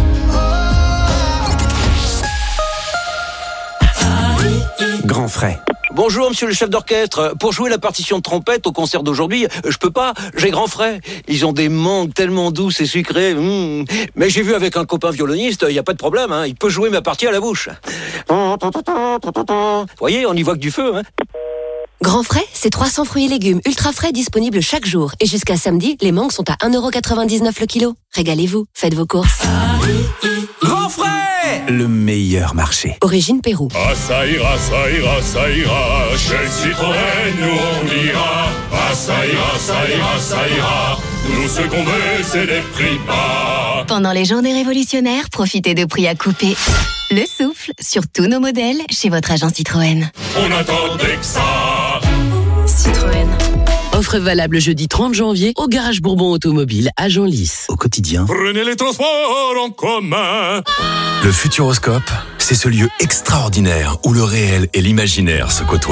Grand frais. Bonjour, monsieur le chef d'orchestre. Pour jouer la partition de trompette au concert d'aujourd'hui, je peux pas, j'ai grand frais. Ils ont des mangues tellement douces et sucrées. Mais j'ai vu avec un copain violoniste, il n'y a pas de problème, hein. Il peut jouer ma partie à la bouche. Vous voyez, on y voit que du feu, hein. Grand frais, c'est 300 fruits et légumes ultra frais disponibles chaque jour. Et jusqu'à samedi, les mangues sont à 1,99€ le kilo. Régalez-vous, faites vos courses. Grand frais, le meilleur marché. Origine Pérou. Ah ça ira, ça ira, ça ira. Chez Citroën, nous on ira. Ah ça ira, ça ira, ça ira. Nous ce qu'on veut, c'est des prix bas. Pendant les journées révolutionnaires, profitez de prix à couper. Le souffle sur tous nos modèles chez votre agent Citroën. On attendait que ça. Citroën. Offre valable jeudi 30 janvier au Garage Bourbon Automobile à Genlis. Au quotidien, Prenez les transports en commun. le Futuroscope, c'est ce lieu extraordinaire où le réel et l'imaginaire se côtoient.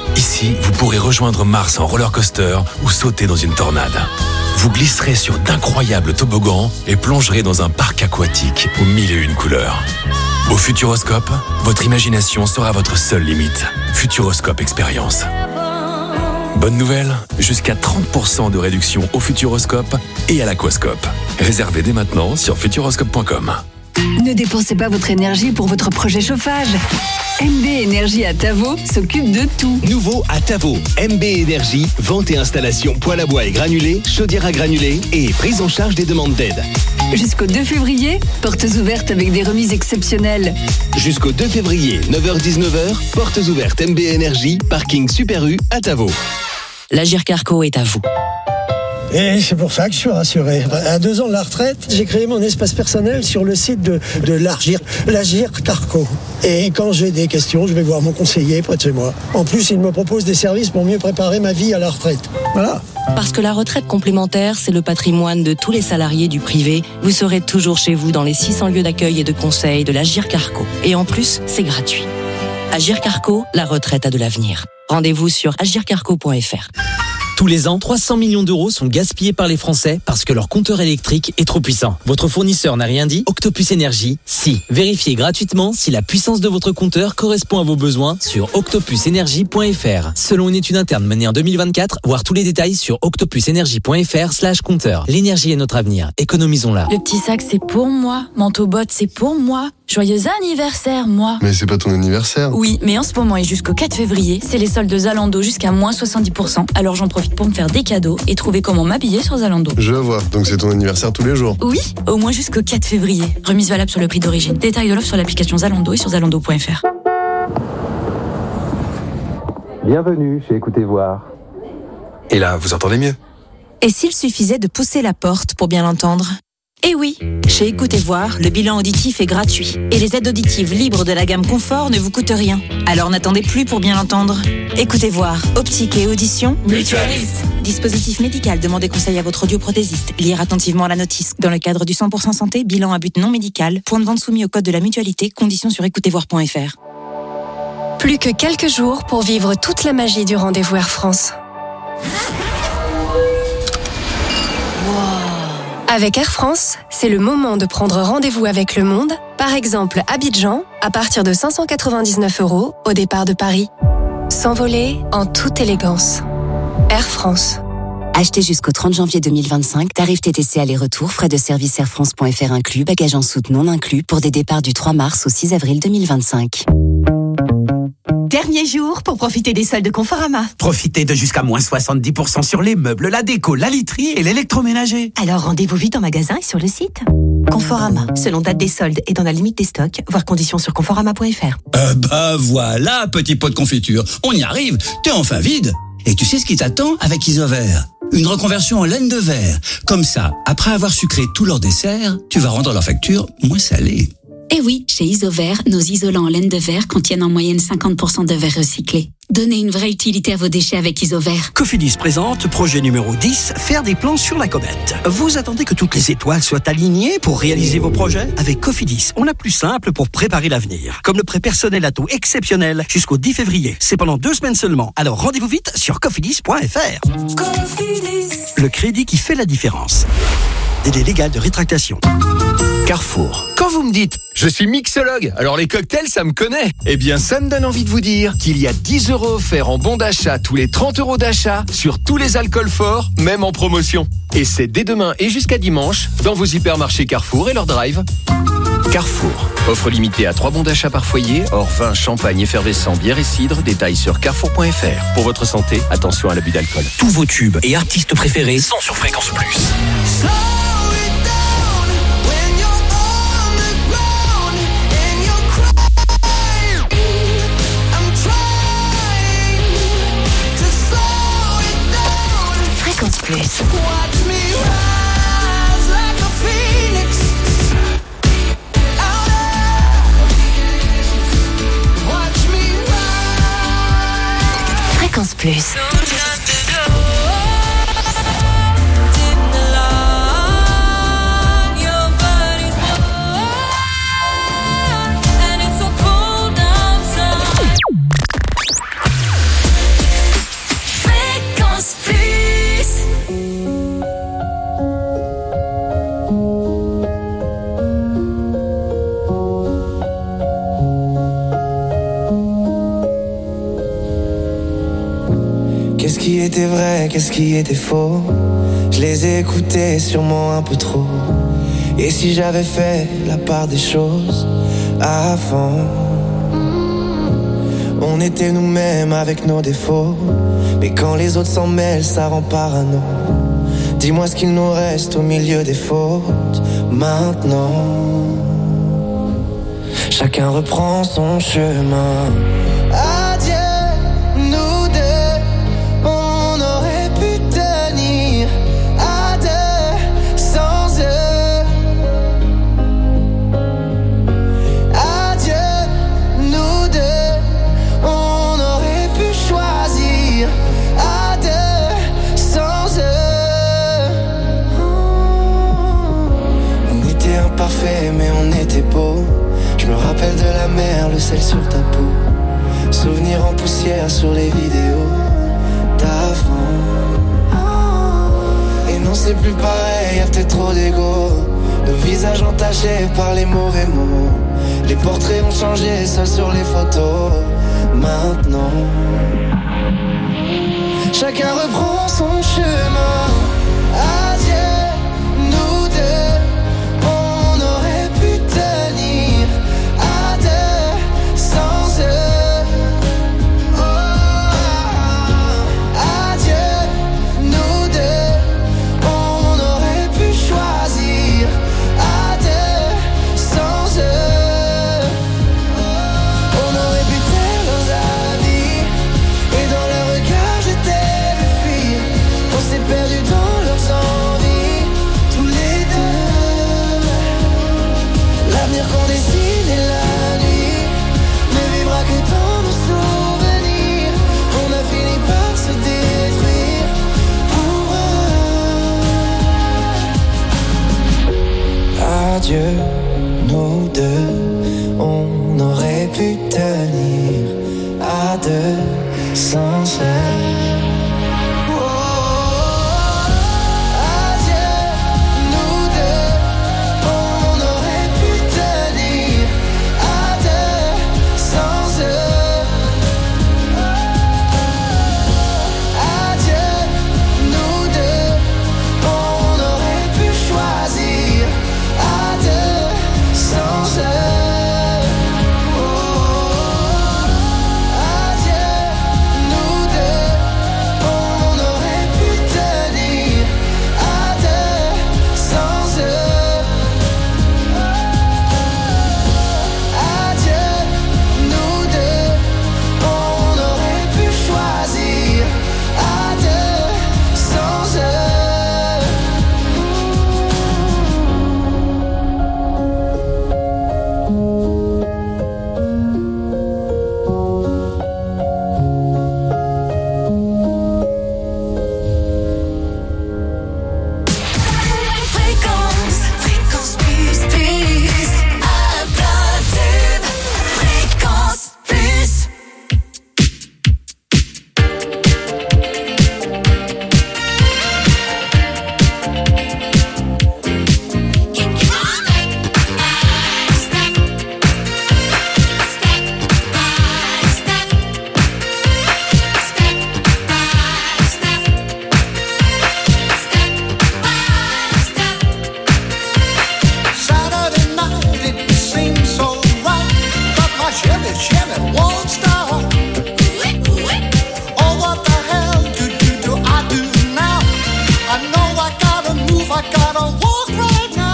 Ici, vous pourrez rejoindre Mars en roller coaster ou sauter dans une tornade. Vous glisserez sur d'incroyables toboggans et plongerez dans un parc aquatique aux 1001 couleurs. Au Futuroscope, votre imagination sera votre seule limite. Futuroscope Expérience. Bonne nouvelle, jusqu'à 30% de réduction au Futuroscope et à l'Aquascope. Réservez dès maintenant sur futuroscope.com. Ne dépensez pas votre énergie pour votre projet chauffage. MB Énergie à Tavo s'occupe de tout. Nouveau à Tavo, MB Énergie, vente et installation poêle à bois et granulés, chaudière à granulés et prise en charge des demandes d'aide. Jusqu'au 2 février, portes ouvertes avec des remises exceptionnelles. Jusqu'au 2 février, 9h-19h, portes ouvertes MB Énergie, parking Super U à Tavo. L'Agir Carco est à vous. Et c'est pour ça que je suis rassuré. À 2 ans de la retraite, j'ai créé mon espace personnel sur le site de l'Agir Carco. Et quand j'ai des questions, je vais voir mon conseiller près de chez moi. En plus, il me propose des services pour mieux préparer ma vie à la retraite. Voilà. Parce que la retraite complémentaire, c'est le patrimoine de tous les salariés du privé. Vous serez toujours chez vous dans les 600 lieux d'accueil et de conseil de l'Agir Carco. Et en plus, c'est gratuit. Agir Carco, la retraite a de l'avenir. Rendez-vous sur agircarco.fr. Tous les ans, 300 millions d'euros sont gaspillés par les Français parce que leur compteur électrique est trop puissant. Votre fournisseur n'a rien dit? Octopus Énergie, si. Vérifiez gratuitement si la puissance de votre compteur correspond à vos besoins sur octopusenergie.fr. Selon une étude interne menée en 2024, voir tous les détails sur octopusenergie.fr/compteur. L'énergie est notre avenir. Économisons-la. Le petit sac, c'est pour moi. Manteau botte, c'est pour moi. Joyeux anniversaire, moi. Mais c'est pas ton anniversaire. Oui, mais en ce moment et jusqu'au 4 février, c'est les soldes Zalando jusqu'à moins 70%. Alors j'en profite pour me faire des cadeaux et trouver comment m'habiller sur Zalando. Je vois, donc c'est ton anniversaire tous les jours. Oui, au moins jusqu'au 4 février. Remise valable sur le prix d'origine. Détail de l'offre sur l'application Zalando et sur zalando.fr. Bienvenue chez Écoutez Voir. Et là, vous entendez mieux? Et s'il suffisait de pousser la porte pour bien l'entendre? Eh oui, chez Écoutez Voir, le bilan auditif est gratuit. Et les aides auditives libres de la gamme Confort ne vous coûtent rien. Alors n'attendez plus pour bien l'entendre. Écoutez Voir, optique et audition. Mutualiste. Dispositif médical, demandez conseil à votre audioprothésiste. Lire attentivement la notice. Dans le cadre du 100% santé, bilan à but non médical. Point de vente soumis au code de la mutualité. Conditions sur écoutezvoir.fr. Plus que quelques jours pour vivre toute la magie du rendez-vous Air France. Avec Air France, c'est le moment de prendre rendez-vous avec le monde. Par exemple, Abidjan, à partir de 599 € au départ de Paris. S'envoler en toute élégance. Air France. Achetez jusqu'au 30 janvier 2025, tarif TTC aller-retour, frais de service airfrance.fr inclus, bagages en soute non inclus pour des départs du 3 mars au 6 avril 2025. Dernier jour pour profiter des soldes Conforama. Profitez de jusqu'à moins 70% sur les meubles, la déco, la literie et l'électroménager. Alors rendez-vous vite en magasin et sur le site. Conforama, selon date des soldes et dans la limite des stocks, voir conditions sur conforama.fr. Voilà, petit pot de confiture. On y arrive, t'es enfin vide. Et tu sais ce qui t'attend avec Isover? Une reconversion en laine de verre. Comme ça, après avoir sucré tous leurs desserts, tu vas rendre leur facture moins salée. Et oui, chez Isover, nos isolants en laine de verre contiennent en moyenne 50% de verre recyclé. Donnez une vraie utilité à vos déchets avec Isover. Cofidis présente projet numéro 10, faire des plans sur la comète. Vous attendez que toutes les étoiles soient alignées pour réaliser vos projets? Avec Cofidis, on a plus simple pour préparer l'avenir. Comme le prêt personnel à taux exceptionnel jusqu'au 10 février. C'est pendant 2 semaines seulement. Alors rendez-vous vite sur cofidis.fr. Cofidis. Le crédit qui fait la différence. Délai légal de rétractation. Carrefour. Quand vous me dites « Je suis mixologue, alors les cocktails, ça me connaît », eh bien, ça me donne envie de vous dire qu'il y a 10 € offerts en bon d'achat tous les 30 € d'achat sur tous les alcools forts, même en promotion. Et c'est dès demain et jusqu'à dimanche dans vos hypermarchés Carrefour et leur drive. Carrefour. Offre limitée à 3 bons d'achat par foyer, hors vin, champagne, effervescent, bière et cidre. Détails sur carrefour.fr. Pour votre santé, attention à l'abus d'alcool. Tous vos tubes et artistes préférés sont sur Fréquence Plus. Fréquence Plus. Fréquence Plus. était vrai, qu'est-ce qui était faux? Je les ai écoutés sûrement un peu trop. Et si j'avais fait la part des choses avant? On était nous-mêmes avec nos défauts, mais quand les autres s'en mêlent, ça rend parano. Dis-moi ce qu'il nous reste au milieu des fautes maintenant. Chacun reprend son chemin. Adieu, nous deux, on aurait pu tenir à deux sans eux. Adieu, nous deux, on aurait pu choisir à deux sans eux. On était imparfaits mais on était beaux. Je me rappelle de la mer, le sel sur ta peau. Souvenirs en poussière sur les vidéos d'avant. Et non c'est plus pareil, y'a peut-être trop d'ego. Nos visages entachés par les mauvais mots. Les portraits ont changé, seuls sur les photos. Maintenant chacun reprend son chemin. Adieu, nous deux, on aurait pu tenir à deux sans eux. Adieu, nous deux, on aurait pu choisir à deux sans eux. On aurait pu taire leurs avis, et dans leur regard j'étais vu fuir. On s'est perdu dans leurs envies, tous les deux. L'avenir qu'on dessine et la nuit ne vivra que dans nos souvenirs. On a fini par se détruire pour eux. Adieu, nous deux, on aurait pu tenir à deux sans eux. Adieu, nous deux, on aurait pu tenir à deux sans eux. Adieu, nous deux, on aurait pu choisir à deux sans eux. Adieu, nous deux, on aurait pu tenir à deux sans eux. Adieu, nous deux, on aurait pu choisir à deux sans eux. Fréquence plus, à plein tube. Fréquence plus. Saturday night, it seems so right, but my Chevy won't start. Oh, what the hell do I do now? I know I gotta move, I gotta walk right now.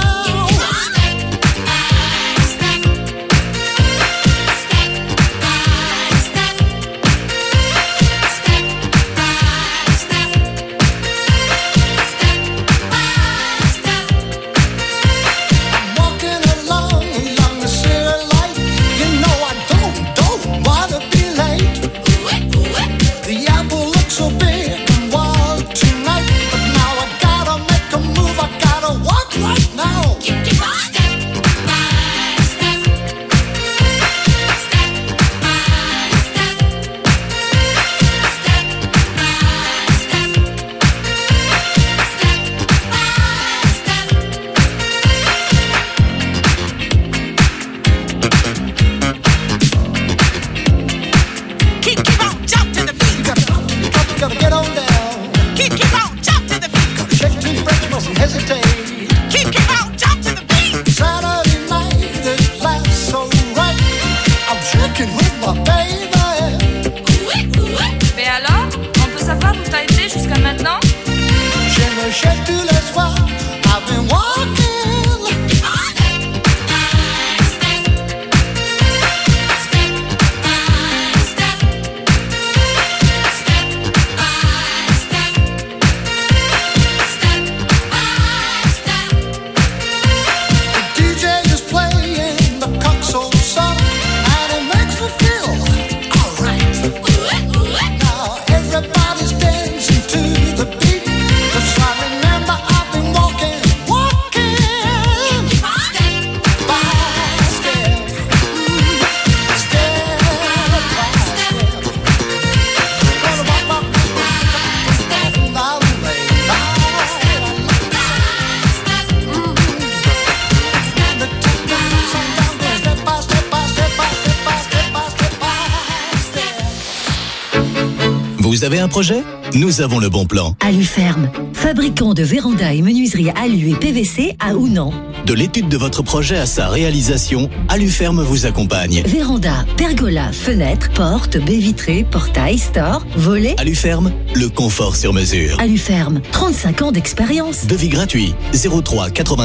I'm walking along the city light. You know I don't wanna be late. The apple looks so big and wild tonight, but now I gotta make a move. I gotta walk right now. Keep on, jump to the beat. You gotta get on down. Vous avez un projet ? Nous avons le bon plan. Aluferme, fabricant de vérandas et menuiseries alu et PVC à Ounan. De l'étude de votre projet à sa réalisation, Aluferme vous accompagne. Véranda, pergola, fenêtres, portes, baies vitrées, portails, stores, volets. Aluferme, le confort sur mesure. Aluferme, 35 ans d'expérience. Devis gratuit, 03 80